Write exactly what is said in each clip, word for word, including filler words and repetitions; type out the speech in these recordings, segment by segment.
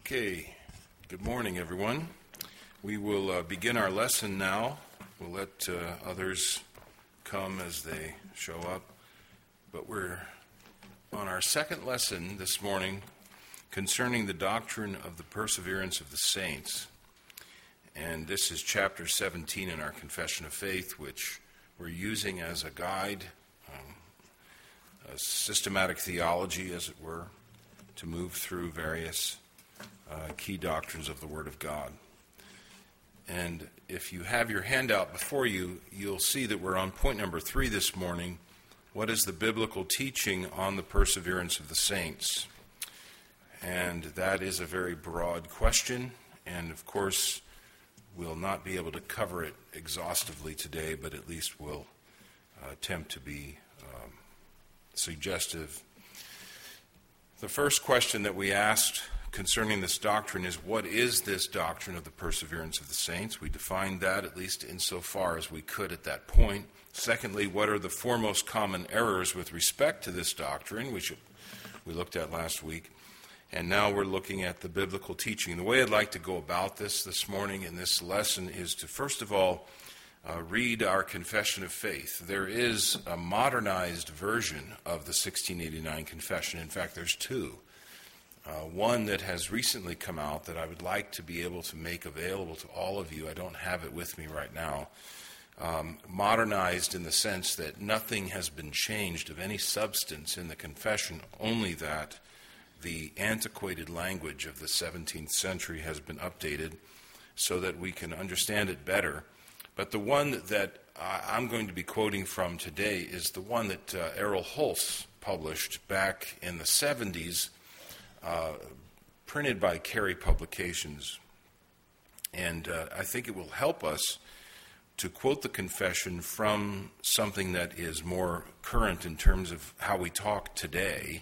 Okay, good morning, everyone. We will uh, begin our lesson now. We'll let uh, others come as they show up. But we're on our second lesson this morning concerning the doctrine of the perseverance of the saints. And this is chapter seventeen in our Confession of Faith, which we're using as a guide, um, a systematic theology, as it were, to move through various uh, key doctrines of the Word of God. And if you have your handout before you, you'll see that we're on point number three this morning. What is the biblical teaching on the perseverance of the saints? And that is a very broad question, and of course, we'll not be able to cover it exhaustively today, but at least we'll uh, attempt to be um, suggestive. The first question that we asked concerning this doctrine is, what is this doctrine of the perseverance of the saints? We defined that, at least insofar as we could at that point. Secondly, what are the foremost common errors with respect to this doctrine, which we looked at last week. And now we're looking at the biblical teaching. The way I'd like to go about this this morning in this lesson is to, first of all, uh, read our Confession of Faith. There is a modernized version of the sixteen eighty-nine Confession. In fact, there's two. Uh, one that has recently come out that I would like to be able to make available to all of you. I don't have it with me right now. Um, modernized in the sense that nothing has been changed of any substance in the confession, only that the antiquated language of the seventeenth century has been updated so that we can understand it better. But the one that I'm going to be quoting from today is the one that uh, Errol Hulse published back in the seventies, uh, printed by Carey Publications. And uh, I think it will help us to quote the confession from something that is more current in terms of how we talk today.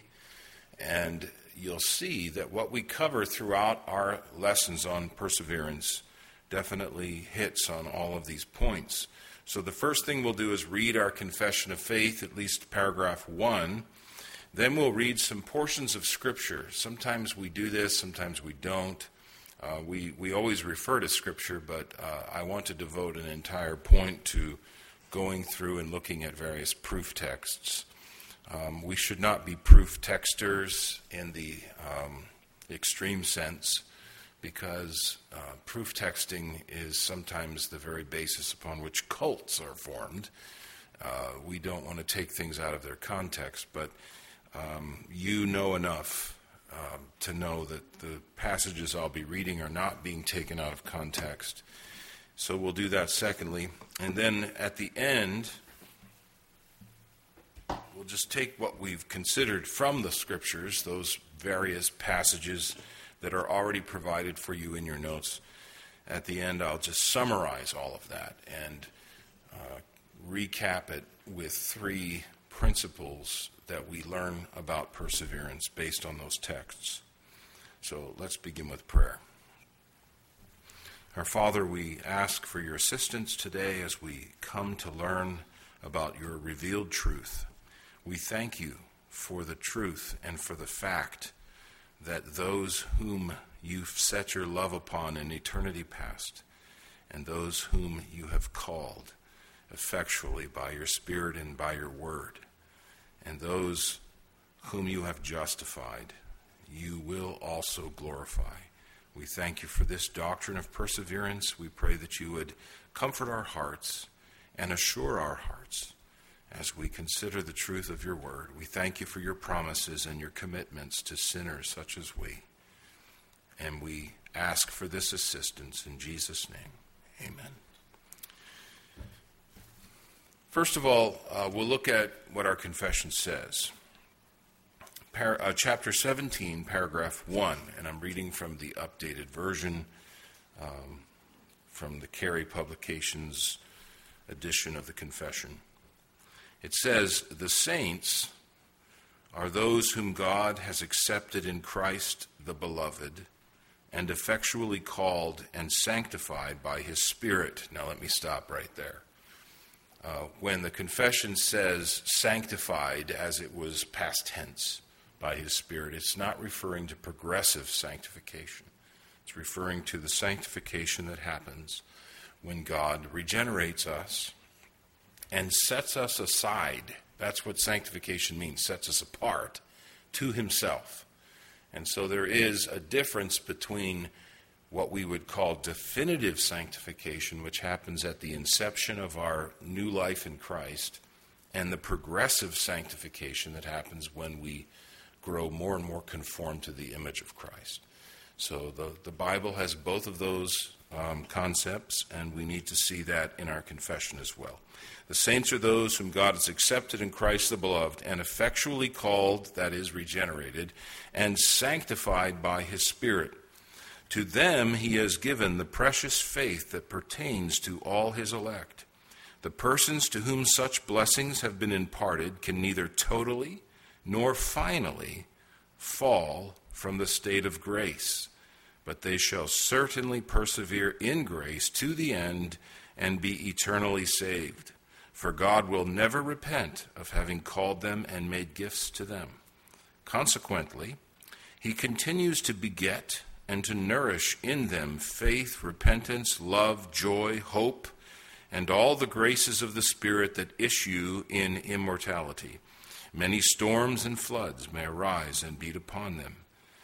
And you'll see that what we cover throughout our lessons on perseverance definitely hits on all of these points. So the first thing we'll do is read our Confession of Faith, at least paragraph one. Then we'll read some portions of Scripture. Sometimes we do this, sometimes we don't. Uh, we, we always refer to Scripture, but uh, I want to devote an entire point to going through and looking at various proof texts. Um, we should not be proof texters in the um, extreme sense, because uh, proof texting is sometimes the very basis upon which cults are formed. Uh, we don't want to take things out of their context, but um, you know enough uh, to know that the passages I'll be reading are not being taken out of context. So we'll do that secondly. And then at the end, we'll just take what we've considered from the Scriptures, those various passages that are already provided for you in your notes. At the end, I'll just summarize all of that and uh, recap it with three principles that we learn about perseverance based on those texts. So let's begin with prayer. Our Father, we ask for your assistance today as we come to learn about your revealed truth. We thank you for the truth and for the fact that those whom you've set your love upon in eternity past, and those whom you have called effectually by your Spirit and by your word, and those whom you have justified, you will also glorify. We thank you for this doctrine of perseverance. We pray that you would comfort our hearts and assure our hearts as we consider the truth of your word. We thank you for your promises and your commitments to sinners such as we. And we ask for this assistance in Jesus' name. Amen. First of all, uh, we'll look at what our confession says. Par- uh, chapter seventeen, paragraph one, and I'm reading from the updated version um, from the Carey Publications edition of the confession. It says, "The saints are those whom God has accepted in Christ the Beloved and effectually called and sanctified by his Spirit." Now let me stop right there. Uh, when the confession says sanctified, as it was past tense, by his Spirit. It's not referring to progressive sanctification. It's referring to the sanctification that happens when God regenerates us and sets us aside. That's what sanctification means, sets us apart to himself. And so there is a difference between what we would call definitive sanctification, which happens at the inception of our new life in Christ, and the progressive sanctification that happens when we grow more and more conformed to the image of Christ. So the, the Bible has both of those um, concepts, and we need to see that in our confession as well. The saints are those whom God has accepted in Christ the Beloved and effectually called, that is, regenerated, and sanctified by his Spirit. To them he has given the precious faith that pertains to all his elect. The persons to whom such blessings have been imparted can neither totally nor finally fall from the state of grace, but they shall certainly persevere in grace to the end and be eternally saved. For God will never repent of having called them and made gifts to them. Consequently, he continues to beget and to nourish in them faith, repentance, love, joy, hope, and all the graces of the Spirit that issue in immortality. Many storms and floods may arise and beat upon them,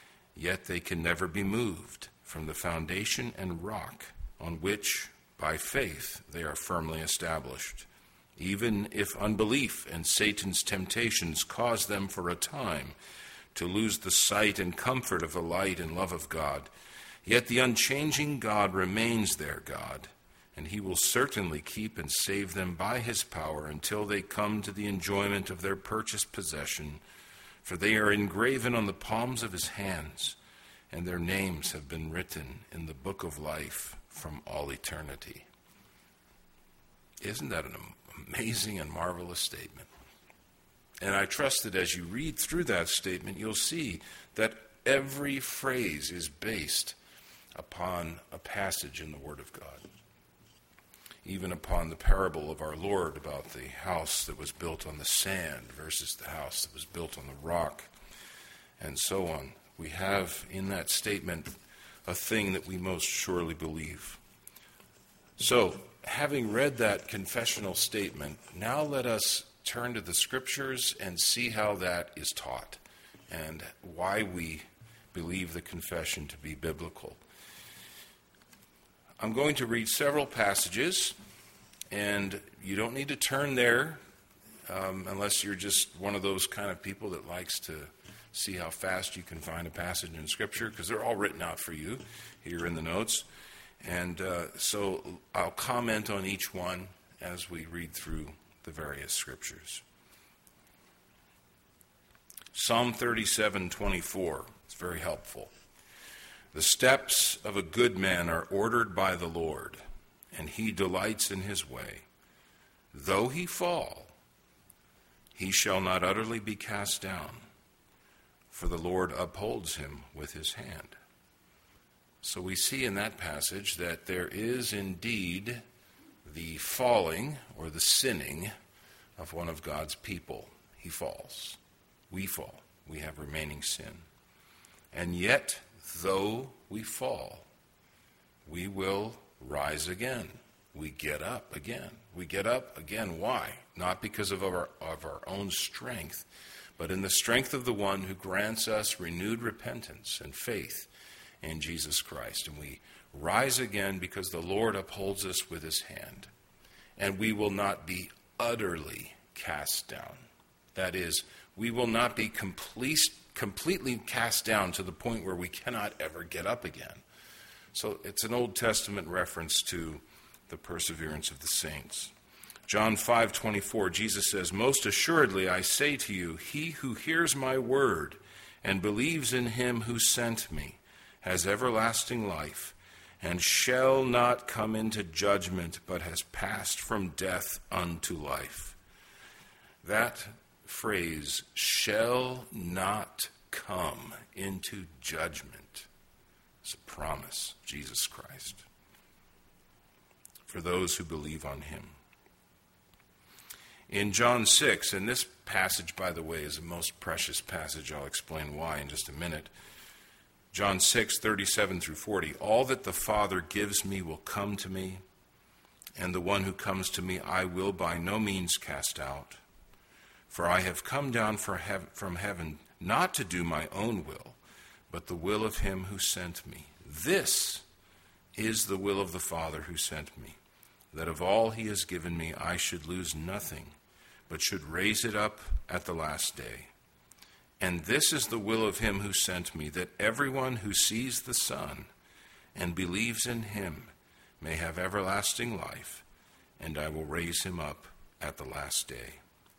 yet they can never be moved from the foundation and rock on which, by faith, they are firmly established. Even if unbelief and Satan's temptations cause them for a time to lose the sight and comfort of the light and love of God, yet the unchanging God remains their God, and he will certainly keep and save them by his power until they come to the enjoyment of their purchased possession, for they are engraven on the palms of his hands, and their names have been written in the book of life from all eternity. Isn't that an amazing and marvelous statement? And I trust that as you read through that statement, you'll see that every phrase is based upon a passage in the Word of God. Even upon the parable of our Lord about the house that was built on the sand versus the house that was built on the rock, and so on. We have in that statement a thing that we most surely believe. So, having read that confessional statement, now let us turn to the Scriptures and see how that is taught and why we believe the confession to be biblical. I'm going to read several passages, and you don't need to turn there um, unless you're just one of those kind of people that likes to see how fast you can find a passage in Scripture, because they're all written out for you here in the notes. And uh, so I'll comment on each one as we read through the various Scriptures. Psalm thirty-seven twenty-four. It's very helpful. The steps of a good man are ordered by the Lord, and he delights in his way. Though he fall, he shall not utterly be cast down, for the Lord upholds him with his hand. So we see in that passage that there is indeed the falling or the sinning of one of God's people. He falls. We fall. We have remaining sin. And yet, though we fall, we will rise again. We get up again. We get up again. Why? Not because of our, of our own strength, but in the strength of the one who grants us renewed repentance and faith in Jesus Christ. And we rise again because the Lord upholds us with his hand. And we will not be utterly cast down. That is, we will not be complete, completely cast down to the point where we cannot ever get up again. So it's an Old Testament reference to the perseverance of the saints. John five twenty-four, Jesus says, "Most assuredly I say to you, he who hears my word and believes in him who sent me has everlasting life, and shall not come into judgment, but has passed from death unto life." That phrase, "shall not come into judgment," is a promise of Jesus Christ for those who believe on him. In John six, and this passage, by the way, is a most precious passage. I'll explain why in just a minute. John six, thirty-seven through forty. All that the Father gives me will come to me, and the one who comes to me I will by no means cast out. For I have come down from heaven not to do my own will, but the will of him who sent me. This is the will of the Father who sent me, that of all he has given me I should lose nothing, but should raise it up at the last day. And this is the will of him who sent me, that everyone who sees the Son and believes in him may have everlasting life, and I will raise him up at the last day.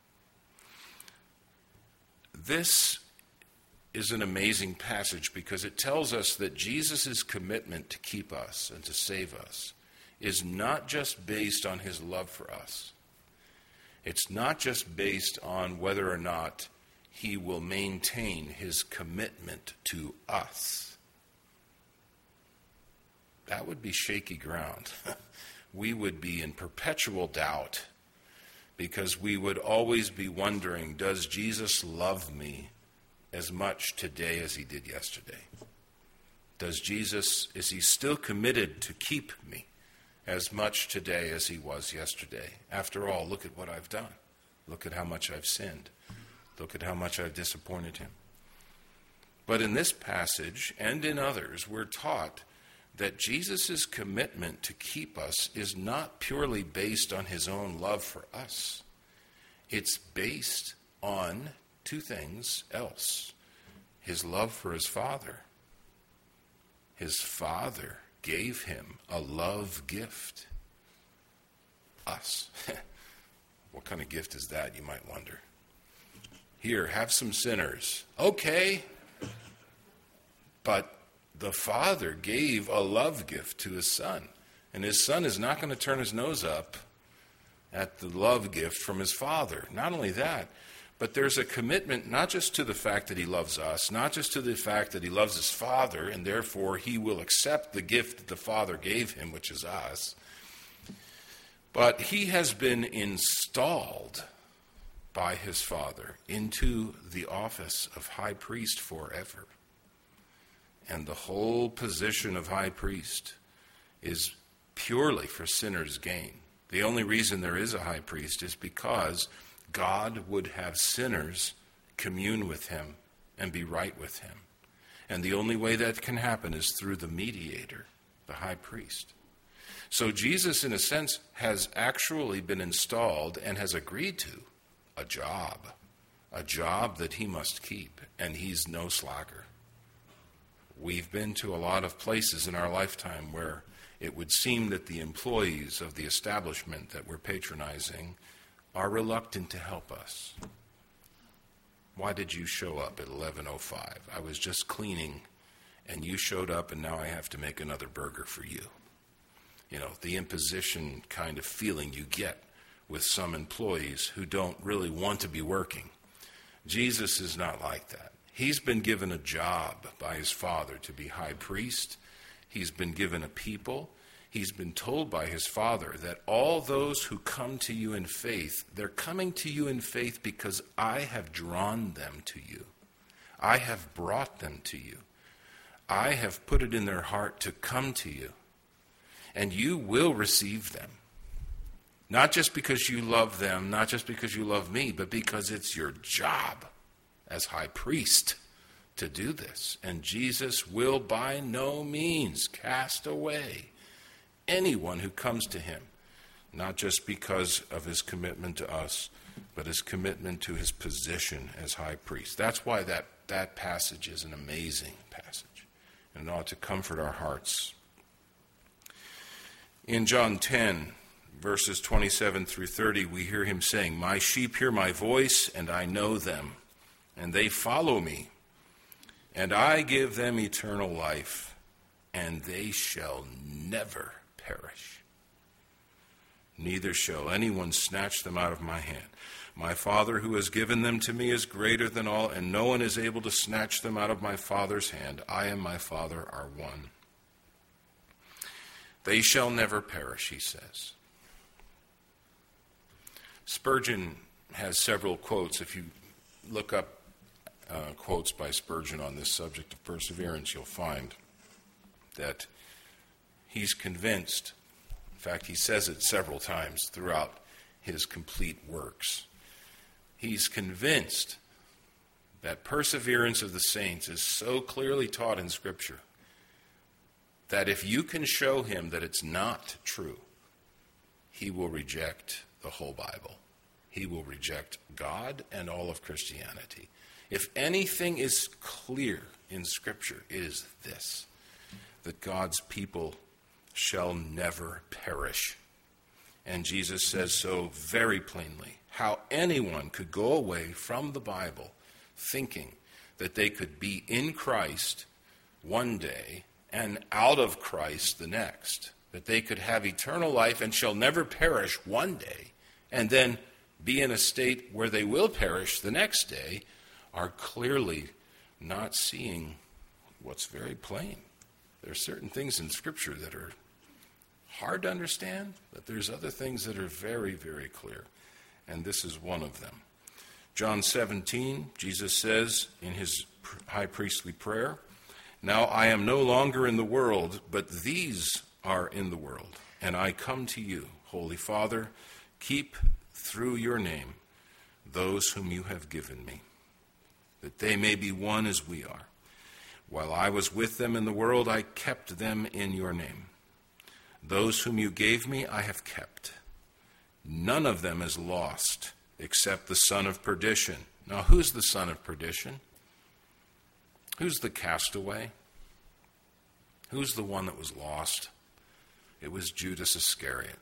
This is an amazing passage because it tells us that Jesus' commitment to keep us and to save us is not just based on his love for us. It's not just based on whether or not he will maintain his commitment to us. That would be shaky ground. We would be in perpetual doubt because we would always be wondering, does Jesus love me as much today as he did yesterday? Does Jesus, is he still committed to keep me as much today as he was yesterday? After all, look at what I've done. Look at how much I've sinned. Look at how much I've disappointed him. But in this passage and in others, we're taught that Jesus' commitment to keep us is not purely based on his own love for us. It's based on two things else. His love for his Father. His Father gave him a love gift. Us. What kind of gift is that, you might wonder? Here, have some sinners. Okay. But the Father gave a love gift to his Son. And his Son is not going to turn his nose up at the love gift from his Father. Not only that, but there's a commitment not just to the fact that he loves us, not just to the fact that he loves his Father, and therefore he will accept the gift that the Father gave him, which is us, but he has been installed by his Father into the office of high priest forever. And the whole position of high priest is purely for sinners' gain. The only reason there is a high priest is because God would have sinners commune with him and be right with him. And the only way that can happen is through the mediator, the high priest. So Jesus, in a sense, has actually been installed and has agreed to a job, a job that he must keep, and he's no slacker. We've been to a lot of places in our lifetime where it would seem that the employees of the establishment that we're patronizing are reluctant to help us. Why did you show up at eleven oh five? I was just cleaning, and you showed up, and now I have to make another burger for you. You know, the imposition kind of feeling you get with some employees who don't really want to be working. Jesus is not like that. He's been given a job by his Father to be high priest. He's been given a people. He's been told by his Father that all those who come to you in faith, they're coming to you in faith because I have drawn them to you. I have brought them to you. I have put it in their heart to come to you. And you will receive them. Not just because you love them, not just because you love me, but because it's your job as high priest to do this. And Jesus will by no means cast away anyone who comes to him, not just because of his commitment to us, but his commitment to his position as high priest. That's why that, that passage is an amazing passage, and it ought to comfort our hearts. In John ten, verses twenty-seven through thirty, we hear him saying, "My sheep hear my voice, and I know them, and they follow me. And I give them eternal life, and they shall never perish. Neither shall anyone snatch them out of my hand. My Father who has given them to me is greater than all, and no one is able to snatch them out of my Father's hand. I and my Father are one." They shall never perish, he says. Spurgeon has several quotes. If you look up uh, quotes by Spurgeon on this subject of perseverance, you'll find that he's convinced, in fact, he says it several times throughout his complete works. He's convinced that perseverance of the saints is so clearly taught in Scripture that if you can show him that it's not true, he will reject the whole Bible. He will reject God and all of Christianity. If anything is clear in Scripture, it is this, that God's people shall never perish. And Jesus says so very plainly. How anyone could go away from the Bible thinking that they could be in Christ one day and out of Christ the next, that they could have eternal life and shall never perish one day, and then be in a state where they will perish the next day, are clearly not seeing what's very plain. There are certain things in Scripture that are hard to understand, but there's other things that are very, very clear, and this is one of them. John seventeen, Jesus says in his high priestly prayer, "Now I am no longer in the world, but these are in the world, and I come to you, Holy Father, keep through your name those whom you have given me, that they may be one as we are. While I was with them in the world, I kept them in your name. Those whom you gave me, I have kept. None of them is lost, except the son of perdition." Now, who's the son of perdition? Who's the castaway? Who's the one that was lost? It was Judas Iscariot.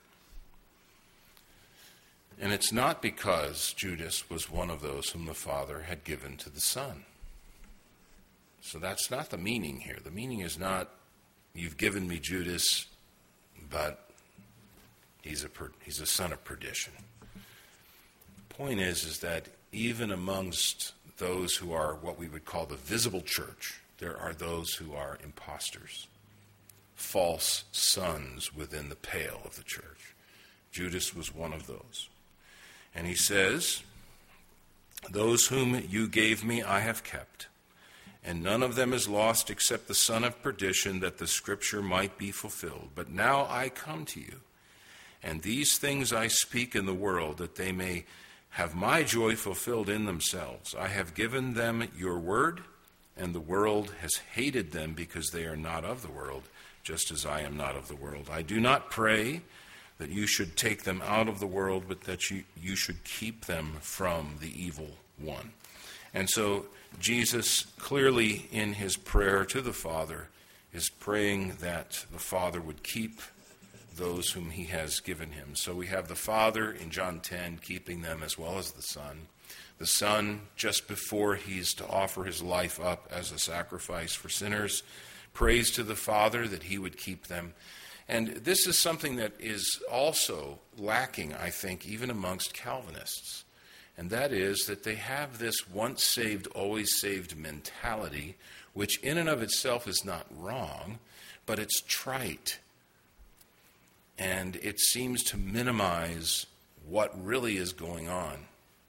And it's not because Judas was one of those whom the Father had given to the Son. So that's not the meaning here. The meaning is not, you've given me Judas, but he's a per, he's a son of perdition. The point is, is that even amongst those who are what we would call the visible church, there are those who are imposters, false sons within the pale of the church. Judas was one of those. And he says, "Those whom you gave me I have kept, and none of them is lost except the son of perdition, that the scripture might be fulfilled. But now I come to you, and these things I speak in the world, that they may have my joy fulfilled in themselves. I have given them your word, and the world has hated them because they are not of the world, just as I am not of the world. I do not pray that you should take them out of the world, but that you, you should keep them from the evil one." And so Jesus clearly in his prayer to the Father is praying that the Father would keep those whom he has given him. So we have the Father in John ten keeping them, as well as the Son. The Son, just before he's to offer his life up as a sacrifice for sinners, prays to the Father that he would keep them. And this is something that is also lacking, I think, even amongst Calvinists. And that is that they have this once saved, always saved mentality, which in and of itself is not wrong, but it's trite. And it seems to minimize what really is going on.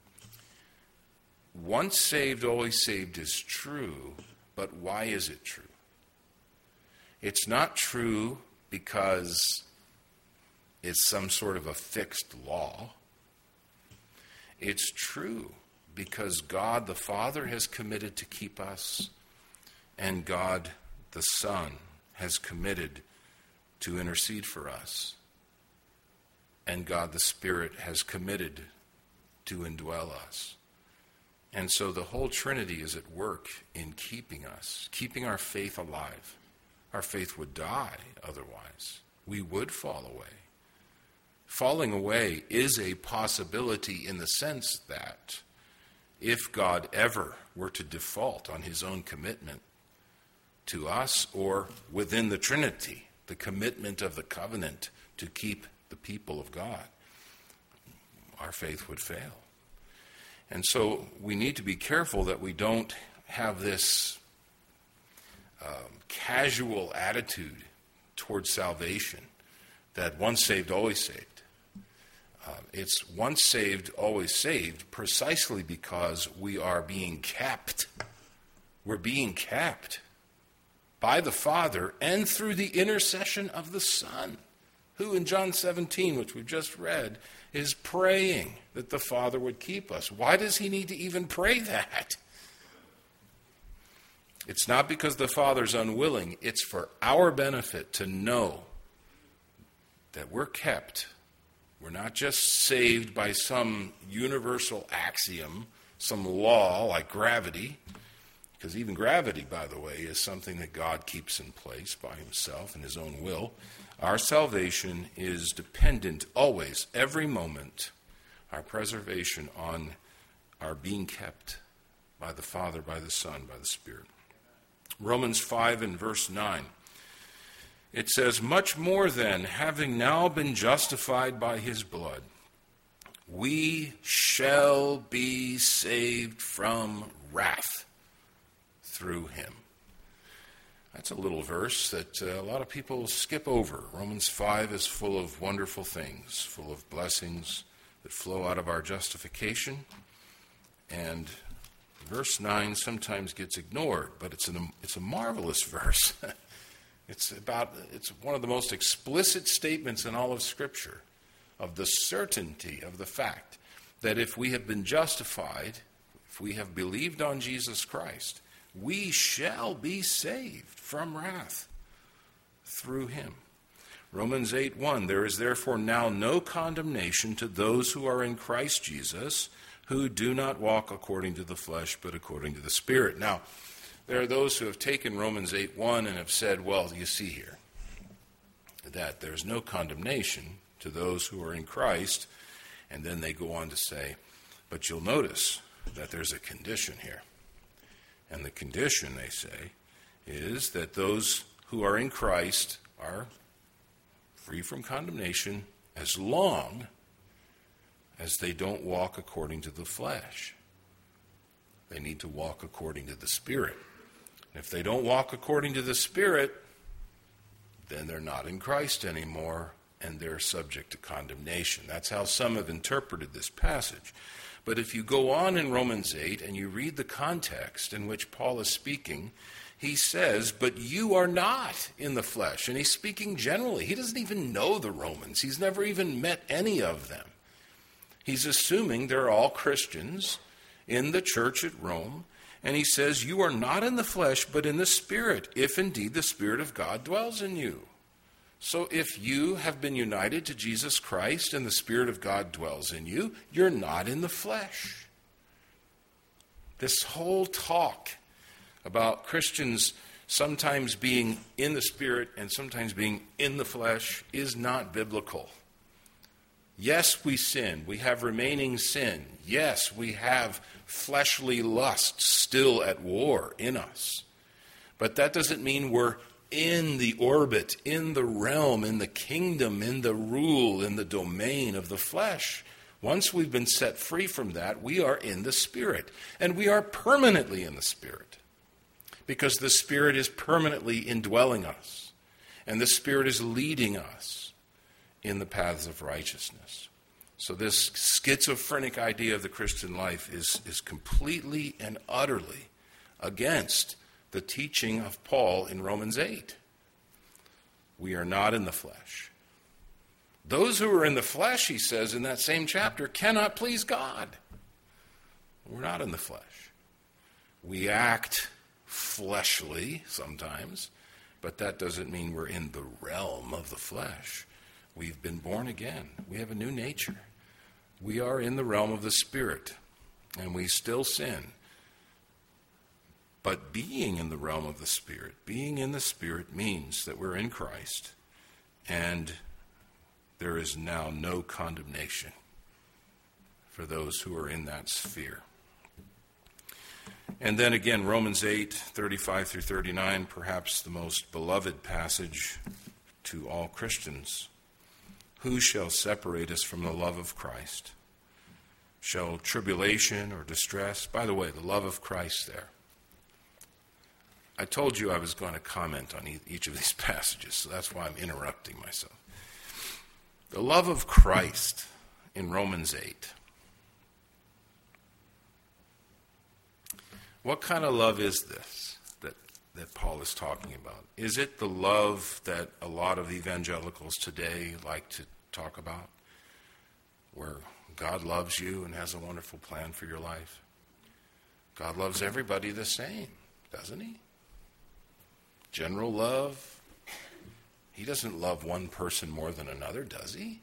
Once saved, always saved is true, but why is it true? It's not true because it's some sort of a fixed law. It's true because God the Father has committed to keep us, and God the Son has committed to intercede for us, and God the Spirit has committed to indwell us. And so the whole Trinity is at work in keeping us, keeping our faith alive. Our faith would die otherwise. We would fall away. Falling away is a possibility in the sense that if God ever were to default on his own commitment to us, or within the Trinity, the commitment of the covenant to keep the people of God, our faith would fail. And so we need to be careful that we don't have this um, casual attitude towards salvation, that once saved, always saved. Uh, it's once saved, always saved, precisely because we are being kept. We're being kept by the Father and through the intercession of the Son, who in John seventeen, which we've just read, is praying that the Father would keep us. Why does he need to even pray that? It's not because the Father's unwilling. It's for our benefit to know that we're kept. We're not just saved by some universal axiom, some law like gravity, because even gravity, by the way, is something that God keeps in place by himself and his own will. Our salvation is dependent always, every moment, our preservation on our being kept by the Father, by the Son, by the Spirit. Romans five and verse nine. It says, "Much more then, having now been justified by his blood, we shall be saved from wrath through him." That's a little verse that uh, a lot of people skip over. Romans five is full of wonderful things, full of blessings that flow out of our justification. And verse nine sometimes gets ignored, but it's, an, it's a marvelous verse. It's about, it's one of the most explicit statements in all of Scripture of the certainty of the fact that if we have been justified, if we have believed on Jesus Christ, we shall be saved from wrath through him. Romans eight one, "There is therefore now no condemnation to those who are in Christ Jesus, who do not walk according to the flesh, but according to the Spirit." Now, there are those who have taken Romans eight one and have said, well, you see here, that there's no condemnation to those who are in Christ, and then they go on to say, but you'll notice that there's a condition here. And the condition, they say, is that those who are in Christ are free from condemnation as long as they don't walk according to the flesh. They need to walk according to the Spirit. And if they don't walk according to the Spirit, then they're not in Christ anymore, and they're subject to condemnation. That's how some have interpreted this passage. But if you go on in Romans eight and you read the context in which Paul is speaking, he says, but you are not in the flesh. And he's speaking generally. He doesn't even know the Romans. He's never even met any of them. He's assuming they're all Christians in the church at Rome. And he says, you are not in the flesh, but in the Spirit, if indeed the Spirit of God dwells in you. So if you have been united to Jesus Christ and the Spirit of God dwells in you, you're not in the flesh. This whole talk about Christians sometimes being in the Spirit and sometimes being in the flesh is not biblical. Yes, we sin. We have remaining sin. Yes, we have fleshly lusts still at war in us. But that doesn't mean we're in the orbit, in the realm, in the kingdom, in the rule, in the domain of the flesh. Once we've been set free from that, we are in the Spirit. And we are permanently in the Spirit. Because the Spirit is permanently indwelling us. And the Spirit is leading us in the paths of righteousness. So this schizophrenic idea of the Christian life is, is completely and utterly against the teaching of Paul in Romans eight. We are not in the flesh. Those who are in the flesh, he says in that same chapter, cannot please God. We're not in the flesh. We act fleshly sometimes, but that doesn't mean we're in the realm of the flesh. We've been born again. We have a new nature. We are in the realm of the Spirit, and we still sin. But being in the realm of the Spirit, being in the Spirit means that we're in Christ, and there is now no condemnation for those who are in that sphere. And then again, Romans eight, thirty-five through thirty-nine, perhaps the most beloved passage to all Christians. Who shall separate us from the love of Christ? Shall tribulation or distress? By the way, the love of Christ there. I told you I was going to comment on each of these passages, so that's why I'm interrupting myself. The love of Christ in Romans eight. What kind of love is this that, that Paul is talking about? Is it the love that a lot of evangelicals today like to talk about, where God loves you and has a wonderful plan for your life? God loves everybody the same, doesn't he? General love. He doesn't love one person more than another, does he?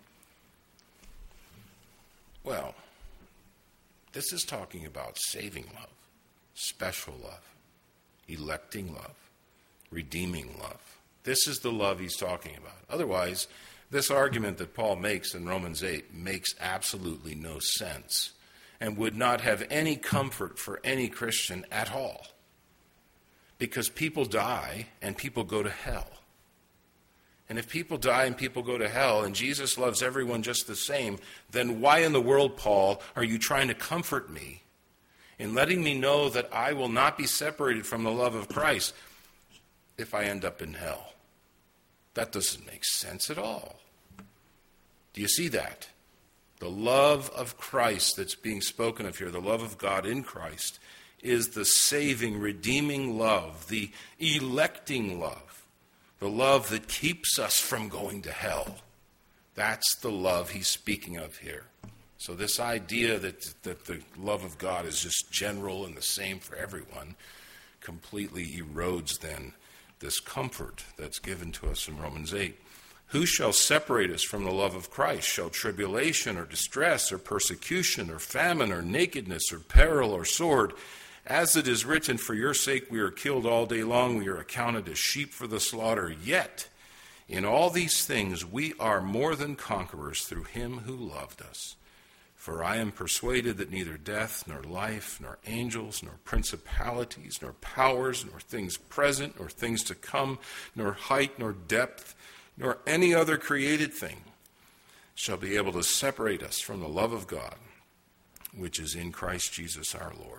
Well, this is talking about saving love, special love, electing love, redeeming love. This is the love he's talking about. Otherwise, this argument that Paul makes in Romans eight makes absolutely no sense and would not have any comfort for any Christian at all. Because people die and people go to hell. And if people die and people go to hell and Jesus loves everyone just the same, then why in the world, Paul, are you trying to comfort me in letting me know that I will not be separated from the love of Christ if I end up in hell? That doesn't make sense at all. Do you see that? The love of Christ that's being spoken of here, the love of God in Christ, is the saving, redeeming love, the electing love, the love that keeps us from going to hell. That's the love he's speaking of here. So this idea that, that the love of God is just general and the same for everyone completely erodes then this comfort that's given to us in Romans eight. Who shall separate us from the love of Christ? Shall tribulation or distress or persecution or famine or nakedness or peril or sword? As it is written, for your sake we are killed all day long, we are accounted as sheep for the slaughter. Yet, in all these things we are more than conquerors through him who loved us. For I am persuaded that neither death, nor life, nor angels, nor principalities, nor powers, nor things present, nor things to come, nor height, nor depth, nor any other created thing shall be able to separate us from the love of God, which is in Christ Jesus our Lord.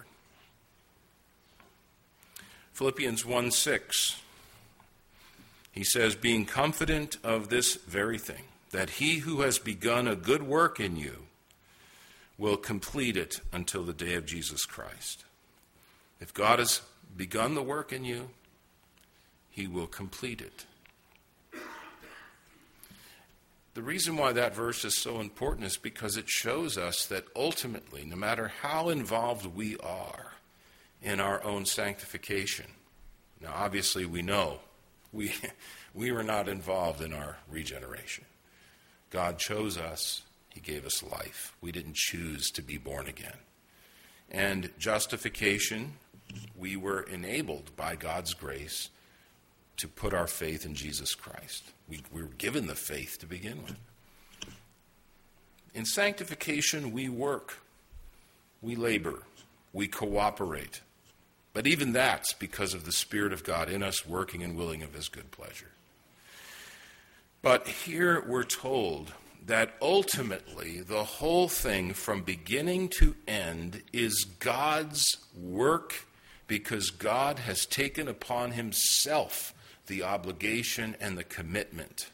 Philippians one six, he says, being confident of this very thing, that he who has begun a good work in you will complete it until the day of Jesus Christ. If God has begun the work in you, he will complete it. The reason why that verse is so important is because it shows us that ultimately, no matter how involved we are in our own sanctification, now obviously we know we, we were not involved in our regeneration. God chose us. He gave us life. We didn't choose to be born again. And justification, we were enabled by God's grace to put our faith in Jesus Christ. We, we were given the faith to begin with. In sanctification, we work, we labor, we cooperate. But even that's because of the Spirit of God in us working and willing of his good pleasure. But here we're told that ultimately the whole thing from beginning to end is God's work, because God has taken upon himself the obligation and the commitment.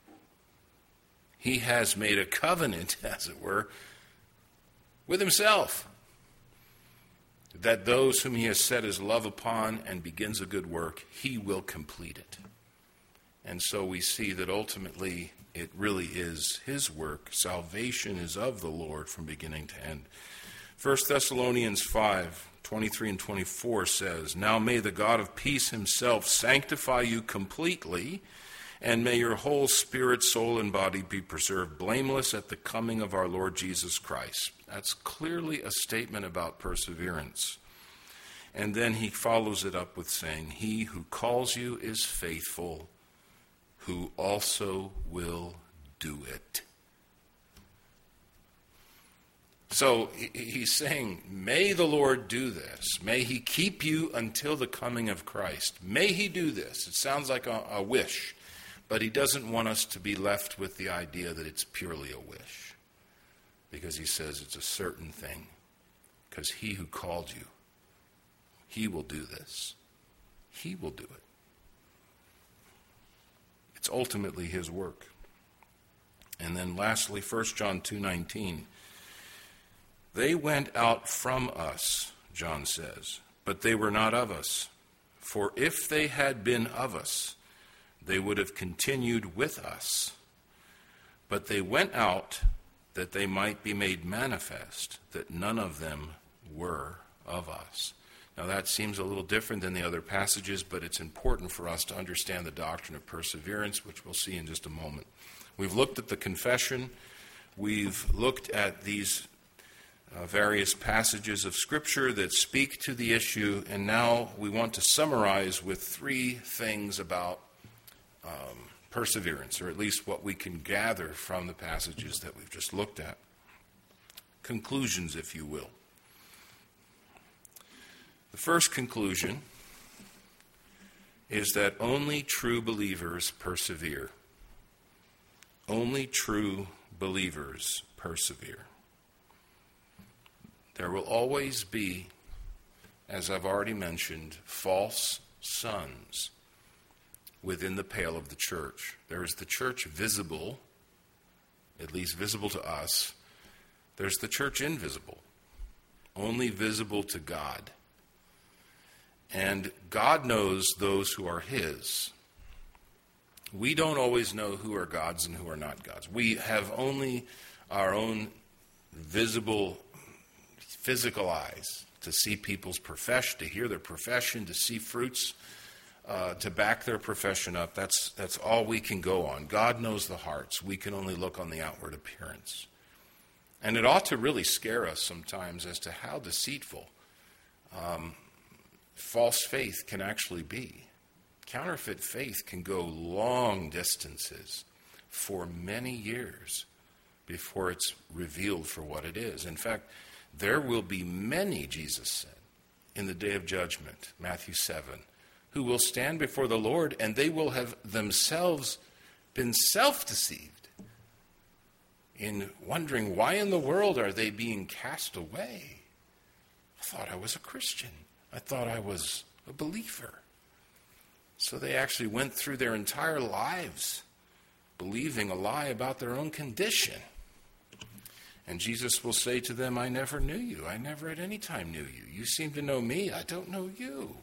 He has made a covenant, as it were, with himself, that those whom he has set his love upon and begins a good work, he will complete it. And so we see that ultimately it really is his work. Salvation is of the Lord from beginning to end. First Thessalonians five, twenty-three and twenty-four says, now may the God of peace himself sanctify you completely, and may your whole spirit, soul, and body be preserved blameless at the coming of our Lord Jesus Christ. That's clearly a statement about perseverance. And then he follows it up with saying, he who calls you is faithful, who also will do it. So he's saying, may the Lord do this. May he keep you until the coming of Christ. May he do this. It sounds like a, a wish, but he doesn't want us to be left with the idea that it's purely a wish, because he says it's a certain thing, because he who called you, he will do this. He will do it. It's ultimately his work. And then lastly, First John two nineteen. They went out from us, John says, but they were not of us. For if they had been of us, they would have continued with us. But they went out that they might be made manifest, that none of them were of us. Now that seems a little different than the other passages, but it's important for us to understand the doctrine of perseverance, which we'll see in just a moment. We've looked at the confession. We've looked at these uh, various passages of Scripture that speak to the issue, and now we want to summarize with three things about um, perseverance, or at least what we can gather from the passages that we've just looked at. Conclusions, if you will. The first conclusion is that only true believers persevere. Only true believers persevere. There will always be, as I've already mentioned, false sons within the pale of the church. There is the church visible, at least visible to us. There's the church invisible, only visible to God. And God knows those who are His. We don't always know who are God's and who are not God's. We have only our own visible, physical eyes to see people's profession, to hear their profession, to see fruits, uh, to back their profession up. That's, that's all we can go on. God knows the hearts. We can only look on the outward appearance. And it ought to really scare us sometimes as to how deceitful um, false faith can actually be. Counterfeit faith can go long distances for many years before it's revealed for what it is. In fact, there will be many, Jesus said, in the day of judgment, Matthew seven, who will stand before the Lord, and they will have themselves been self-deceived in wondering, why in the world are they being cast away? I thought I was a Christian. I thought I was a believer. So they actually went through their entire lives believing a lie about their own condition. And Jesus will say to them, I never knew you. I never at any time knew you. You seem to know me. I don't know you.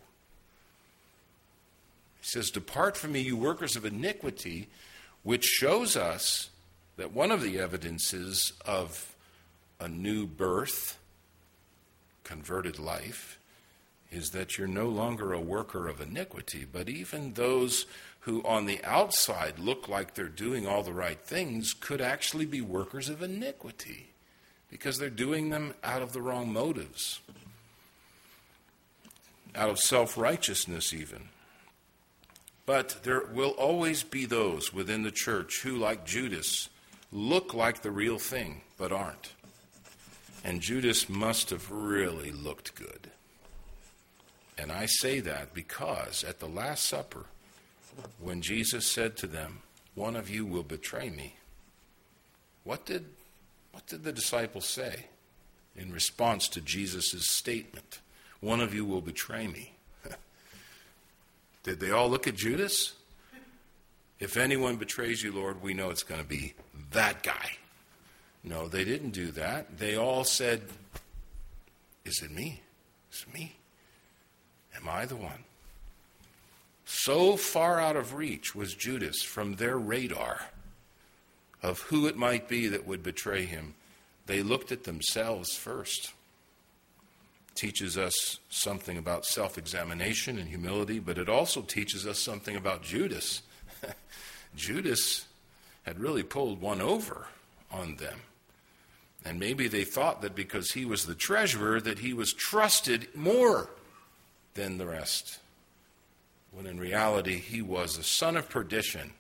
He says, depart from me, you workers of iniquity, which shows us that one of the evidences of a new birth, converted life, is that you're no longer a worker of iniquity, but even those who on the outside look like they're doing all the right things could actually be workers of iniquity because they're doing them out of the wrong motives, out of self-righteousness even. But there will always be those within the church who, like Judas, look like the real thing but aren't. And Judas must have really looked good. And I say that because at the Last Supper, when Jesus said to them, one of you will betray me, what did, what did the disciples say in response to Jesus' statement? One of you will betray me. Did they all look at Judas? If anyone betrays you, Lord, we know it's going to be that guy. No, they didn't do that. They all said, is it me? Is it me? Am I the one? So far out of reach was Judas from their radar of who it might be that would betray him. They looked at themselves first. Teaches us something about self-examination and humility, but it also teaches us something about Judas. Judas had really pulled one over on them. And maybe they thought that because he was the treasurer that he was trusted more than the rest, when in reality he was a son of perdition.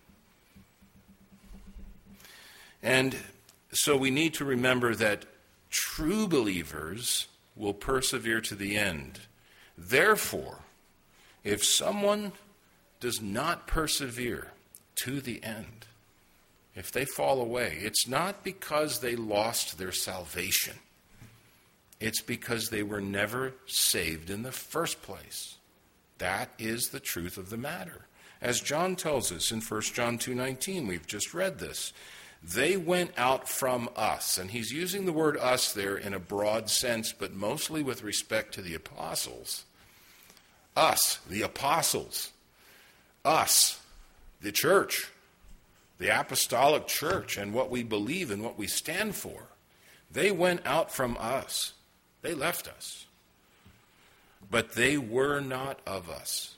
And so we need to remember that true believers will persevere to the end. Therefore, if someone does not persevere to the end, if they fall away, it's not because they lost their salvation. It's because they were never saved in the first place. That is the truth of the matter. As John tells us in First John two nineteen, we've just read this, They went out from us. And he's using the word us there in a broad sense, but mostly with respect to the apostles. Us, the apostles. Us, the church. The apostolic church, and what we believe and what we stand for. They went out from us. They left us. But they were not of us.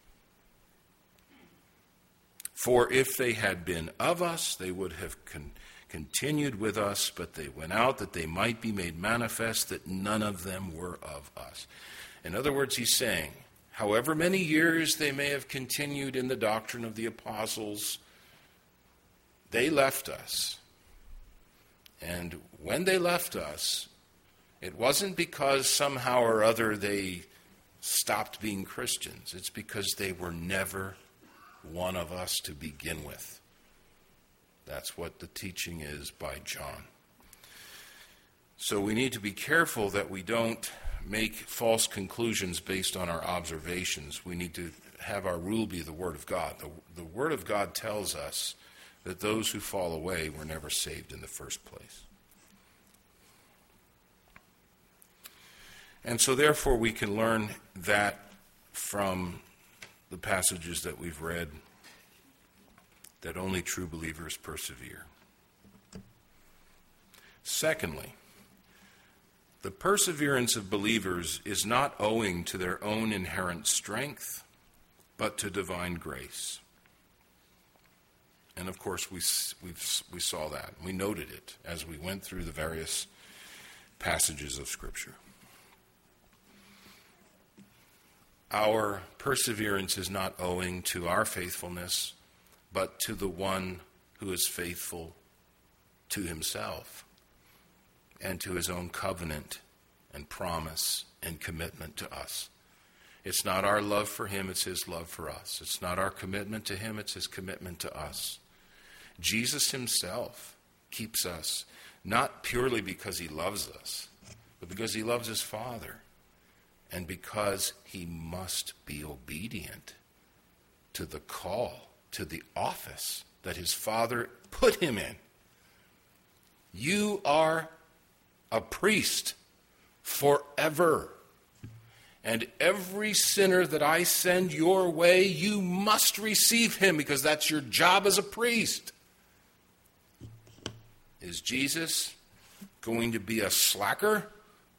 For if they had been of us, they would have con- continued with us, but they went out that they might be made manifest that none of them were of us. In other words, he's saying, however many years they may have continued in the doctrine of the apostles, they left us. And when they left us, it wasn't because somehow or other they stopped being Christians. It's because they were never one of us to begin with. That's what the teaching is by John. So we need to be careful that we don't make false conclusions based on our observations. We need to have our rule be the Word of God. The, the Word of God tells us that those who fall away were never saved in the first place. And so therefore we can learn that from the passages that we've read, that only true believers persevere. Secondly, the perseverance of believers is not owing to their own inherent strength, but to divine grace. And of course, we we we saw that. We noted it as we went through the various passages of Scripture. Our perseverance is not owing to our faithfulness, but to the one who is faithful to himself and to his own covenant and promise and commitment to us. It's not our love for him, it's his love for us. It's not our commitment to him, it's his commitment to us. Jesus himself keeps us, not purely because he loves us, but because he loves his Father, and because he must be obedient to the call, to the office that his Father put him in. You are a priest forever. And every sinner that I send your way, you must receive him, because that's your job as a priest. Is Jesus going to be a slacker?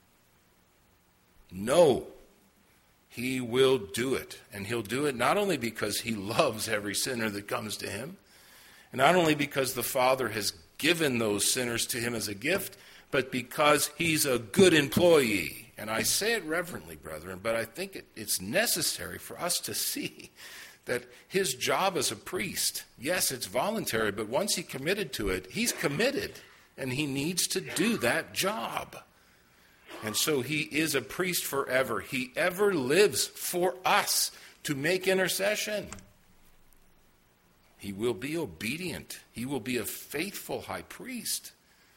No. He will do it. And he'll do it not only because he loves every sinner that comes to him, and not only because the Father has given those sinners to him as a gift, but because he's a good employee. And I say it reverently, brethren, but I think it, it's necessary for us to see that his job as a priest, yes, it's voluntary, but once he committed to it, he's committed, and he needs to do that job. And so he is a priest forever. He ever lives for us to make intercession. He will be obedient. He will be a faithful high priest.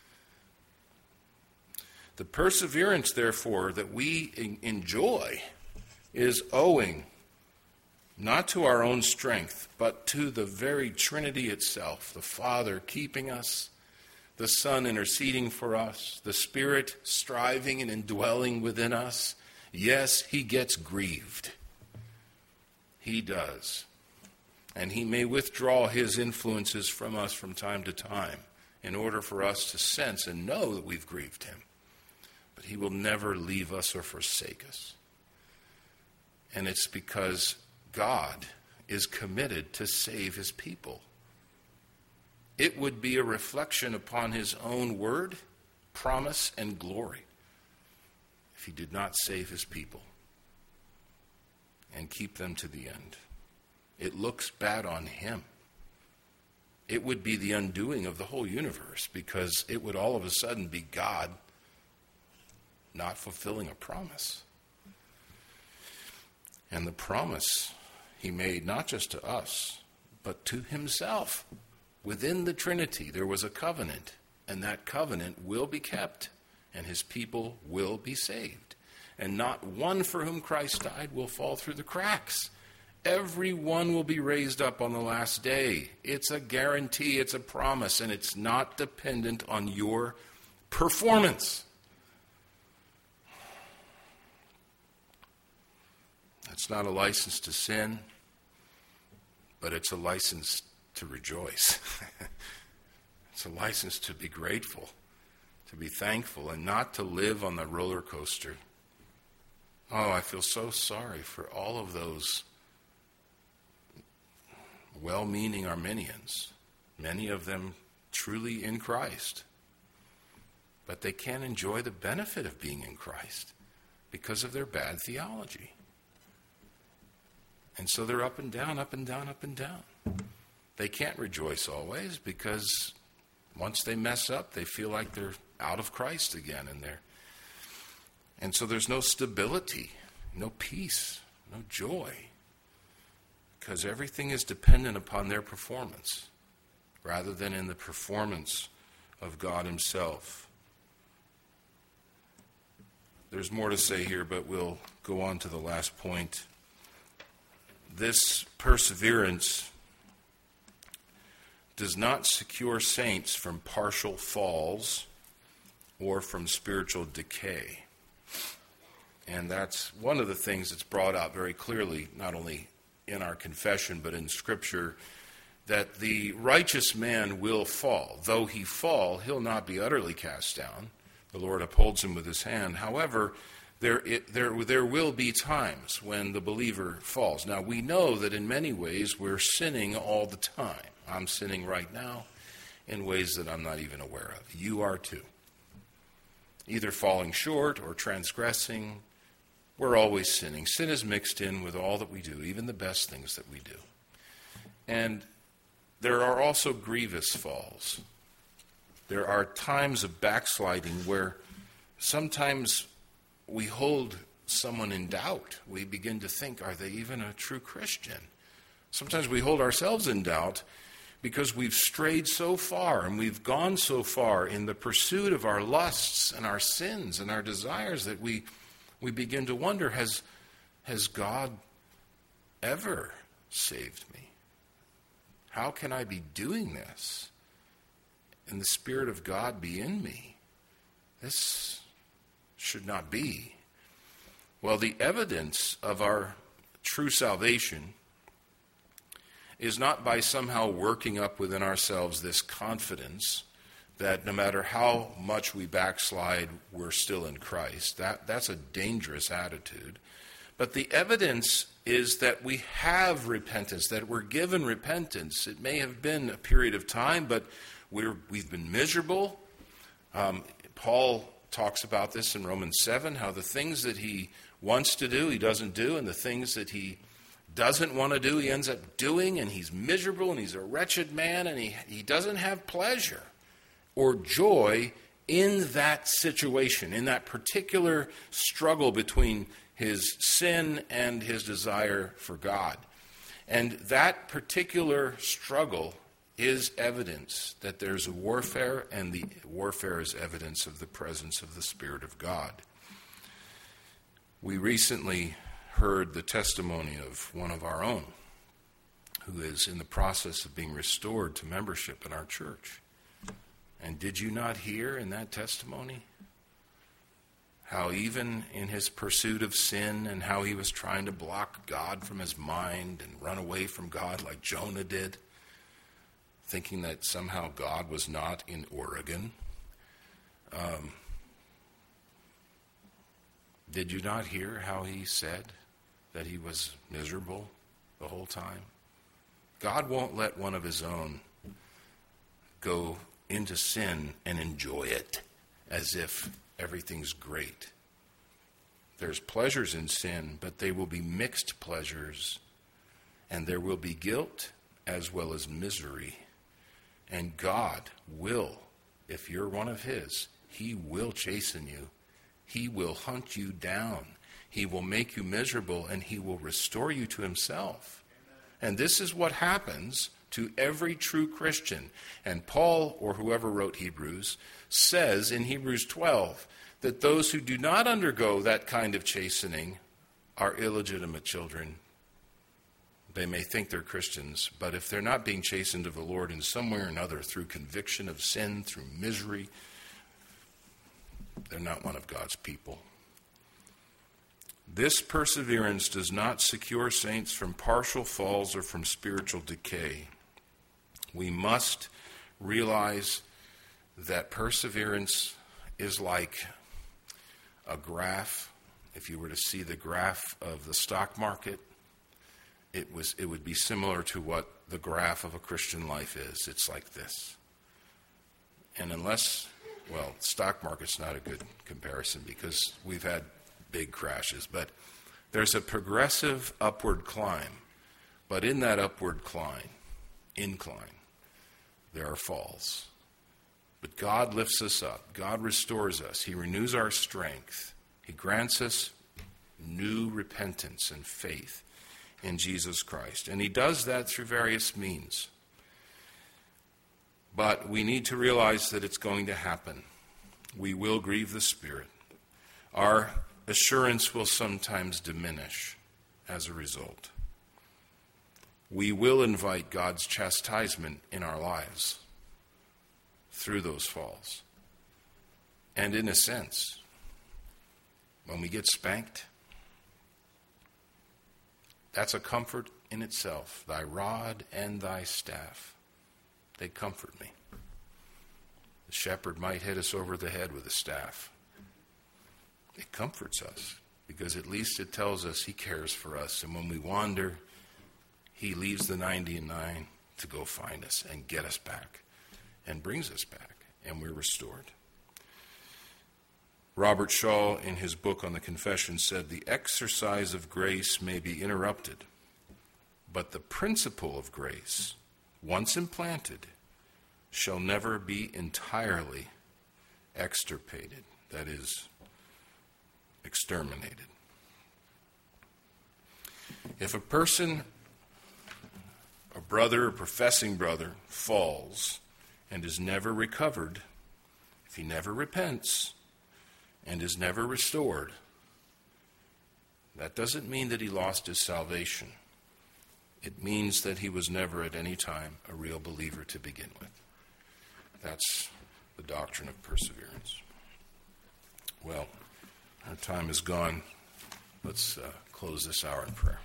The perseverance, therefore, that we enjoy is owing not to our own strength, but to the very Trinity itself, the Father keeping us, the Son interceding for us, the Spirit striving and indwelling within us. Yes, he gets grieved. He does. And he may withdraw his influences from us from time to time in order for us to sense and know that we've grieved him. But he will never leave us or forsake us. And it's because God is committed to save his people. It would be a reflection upon his own word, promise, and glory if he did not save his people and keep them to the end. It looks bad on him. It would be the undoing of the whole universe, because it would all of a sudden be God not fulfilling a promise. And the promise he made not just to us, but to himself. Within the Trinity, there was a covenant, and that covenant will be kept, and his people will be saved. And not one for whom Christ died will fall through the cracks. Everyone will be raised up on the last day. It's a guarantee, it's a promise, and it's not dependent on your performance. It's not a license to sin, but it's a license to rejoice. It's a license to be grateful, to be thankful, and not to live on the roller coaster. Oh, I feel so sorry for all of those well-meaning Arminians, many of them truly in Christ, but they can't enjoy the benefit of being in Christ because of their bad theology. And so they're up and down, up and down, up and down. They can't rejoice always because once they mess up, they feel like they're out of Christ again. And they're, and so there's no stability, no peace, no joy, because everything is dependent upon their performance rather than in the performance of God himself. There's more to say here, but we'll go on to the last point. This perseverance does not secure saints from partial falls or from spiritual decay. And that's one of the things that's brought out very clearly, not only in our confession, but in Scripture, that the righteous man will fall. Though he fall, he'll not be utterly cast down. The Lord upholds him with his hand. However, There, it, there, there will be times when the believer falls. Now, we know that in many ways we're sinning all the time. I'm sinning right now in ways that I'm not even aware of. You are too. Either falling short or transgressing. We're always sinning. Sin is mixed in with all that we do, even the best things that we do. And there are also grievous falls. There are times of backsliding where sometimes we hold someone in doubt. We begin to think, are they even a true Christian? Sometimes we hold ourselves in doubt because we've strayed so far and we've gone so far in the pursuit of our lusts and our sins and our desires that we we begin to wonder, has, has God ever saved me? How can I be doing this and the Spirit of God be in me? This should not be. Well, the evidence of our true salvation is not by somehow working up within ourselves this confidence that no matter how much we backslide, we're still in Christ. That, that's a dangerous attitude. But the evidence is that we have repentance, that we're given repentance. It may have been a period of time, but we're, we've been miserable. Um, Paul talks about this in Romans seven, how the things that he wants to do, he doesn't do, and the things that he doesn't want to do, he ends up doing, and he's miserable, and he's a wretched man, and he, he doesn't have pleasure or joy in that situation, in that particular struggle between his sin and his desire for God. And that particular struggle is evidence that there's a warfare, and the warfare is evidence of the presence of the Spirit of God. We recently heard the testimony of one of our own who is in the process of being restored to membership in our church. And did you not hear in that testimony how even in his pursuit of sin and how he was trying to block God from his mind and run away from God like Jonah did, thinking that somehow God was not in Oregon? Um, did you not hear how he said that he was miserable the whole time? God won't let one of his own go into sin and enjoy it as if everything's great. There's pleasures in sin, but they will be mixed pleasures, and there will be guilt as well as misery. And God will, if you're one of his, he will chasten you. He will hunt you down. He will make you miserable, and he will restore you to himself. And this is what happens to every true Christian. And Paul, or whoever wrote Hebrews, says in Hebrews twelve that those who do not undergo that kind of chastening are illegitimate children They may think they're Christians, but if they're not being chastened of the Lord in some way or another through conviction of sin, through misery, they're not one of God's people. This perseverance does not secure saints from partial falls or from spiritual decay. We must realize that perseverance is like a graph. If you were to see the graph of the stock market, it was it would be similar to what the graph of a Christian life is. It's like this. And unless, well, stock market's not a good comparison because we've had big crashes, but there's a progressive upward climb. But in that upward climb, incline, there are falls. But God lifts us up. God restores us. He renews our strength. He grants us new repentance and faith in Jesus Christ. And he does that through various means. But we need to realize that it's going to happen. We will grieve the Spirit. Our assurance will sometimes diminish as a result. We will invite God's chastisement in our lives through those falls. And in a sense, when we get spanked, that's a comfort in itself. Thy rod and thy staff, they comfort me. The shepherd might hit us over the head with a staff. It comforts us because at least it tells us he cares for us. And when we wander, he leaves the ninety-nine to go find us and get us back and brings us back, and we're restored. Robert Shaw, in his book on the Confession, said, "The exercise of grace may be interrupted, but the principle of grace, once implanted, shall never be entirely extirpated," that is, exterminated. If a person, a brother, a professing brother, falls and is never recovered, if he never repents and is never restored, that doesn't mean that he lost his salvation. It means that he was never at any time a real believer to begin with. That's the doctrine of perseverance. Well, our time is gone. Let's uh, close this hour in prayer.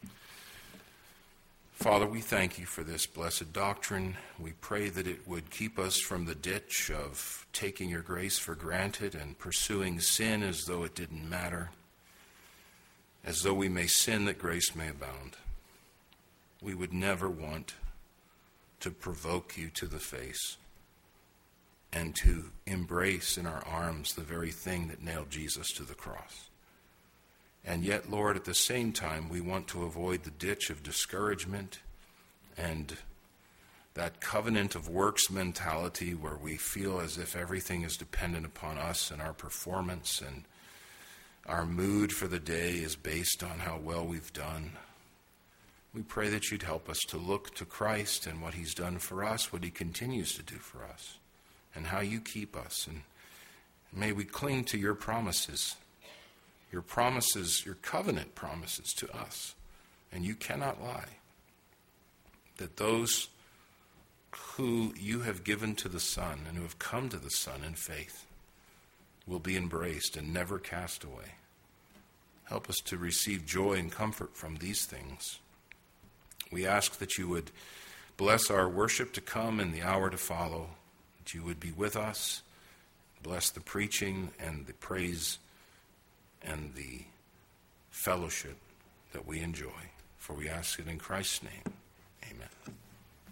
Father, we thank you for this blessed doctrine. We pray that it would keep us from the ditch of taking your grace for granted and pursuing sin as though it didn't matter, as though we may sin that grace may abound. We would never want to provoke you to the face and to embrace in our arms the very thing that nailed Jesus to the cross. And yet, Lord, at the same time, we want to avoid the ditch of discouragement and that covenant of works mentality where we feel as if everything is dependent upon us and our performance, and our mood for the day is based on how well we've done. We pray that you'd help us to look to Christ and what he's done for us, what he continues to do for us, and how you keep us. And may we cling to your promises, your promises, your covenant promises to us. And you cannot lie. That those who you have given to the Son and who have come to the Son in faith will be embraced and never cast away. Help us to receive joy and comfort from these things. We ask that you would bless our worship to come and the hour to follow, that you would be with us, bless the preaching and the praise and the fellowship that we enjoy. For we ask it in Christ's name. Amen.